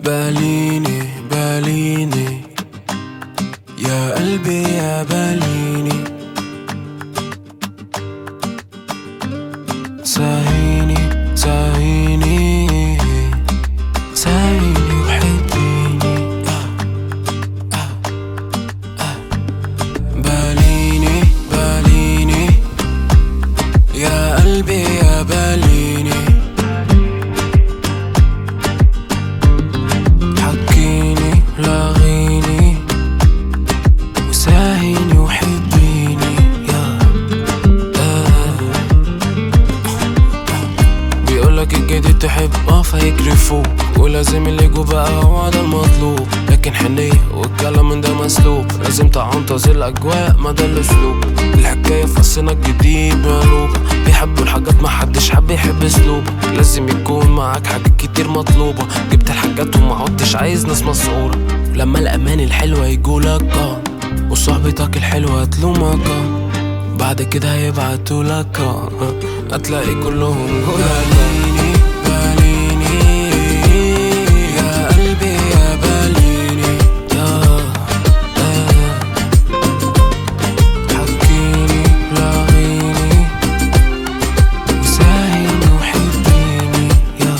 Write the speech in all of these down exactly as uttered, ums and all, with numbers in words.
باليني باليني يا قلبي يا باليني، ساهيني ساهيني ساهيني وحبيني. باليني باليني يا قلبي يا باليني، حكيني لاغيني وساهيني وحبيني. يا بيقولك الجديد تحب اه فيجري فوق، ولازم اللي جو بقى هو ده المطلوب، لكن حنية والكلام من ده مسلوب، لازم تعنطز الأجواء ما ده الأسلوب. الحكاية في فصلنا الجديد مقلوبة، بيحبوا الحاجات محدش حب يحب أسلوبة، لازم يكون معاك حاجات كتير مطلوبة، جبت الحاجات وما عدتش عايز ناس مسؤولة. لما الأمان الحلوة يجولك اه وصحبتك الحلوة تلومك اه، بعد كده هيبعتولك اه هتلاقي كلهم باليني باليني يا قلبي يا باليني. يا حكيني لاغيني وساهيني وحبيني. يا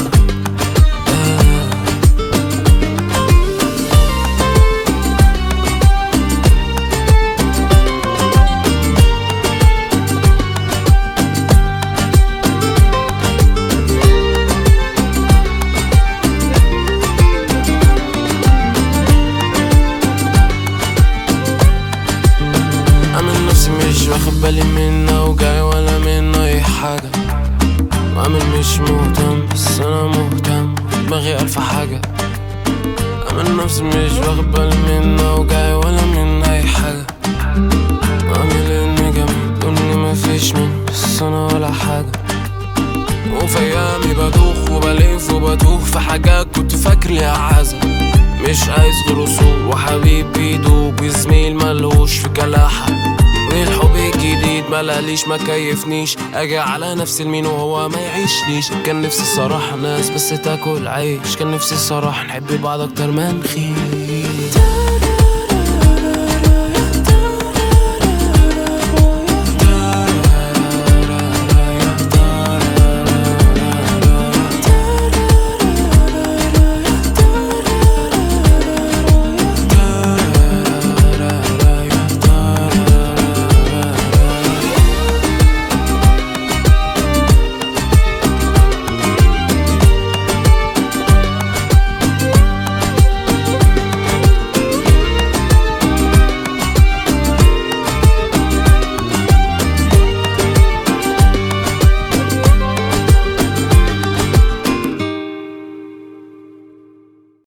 عامل نفسي مش واخد بالي منه وجاي ولا منه اي حاجة، وعامل مش مهتم بس انا مهتم، دماغي الف حاجة. عامل نفسي مش واخد بالي منه وجاي ولا منه اي حاجة، عامل اني جميل واني مفيش مني بس انا ولا حاجة. وفي ايامي بدوخ وبلف وبتوه في حاجات كنت فاكر ليها عازة، مش عايز غير وصول وحبيب بيدوب وزميل ملوش في كلاحة، والحب الجديد ملاليش ما كيفنيش، اجي على نفسي المين وهو ما يعيشنيش. كان نفسي الصراحة ناس بس تاكل عيش، كان نفسي الصراحة نحب بعض اكتر ما نخيش.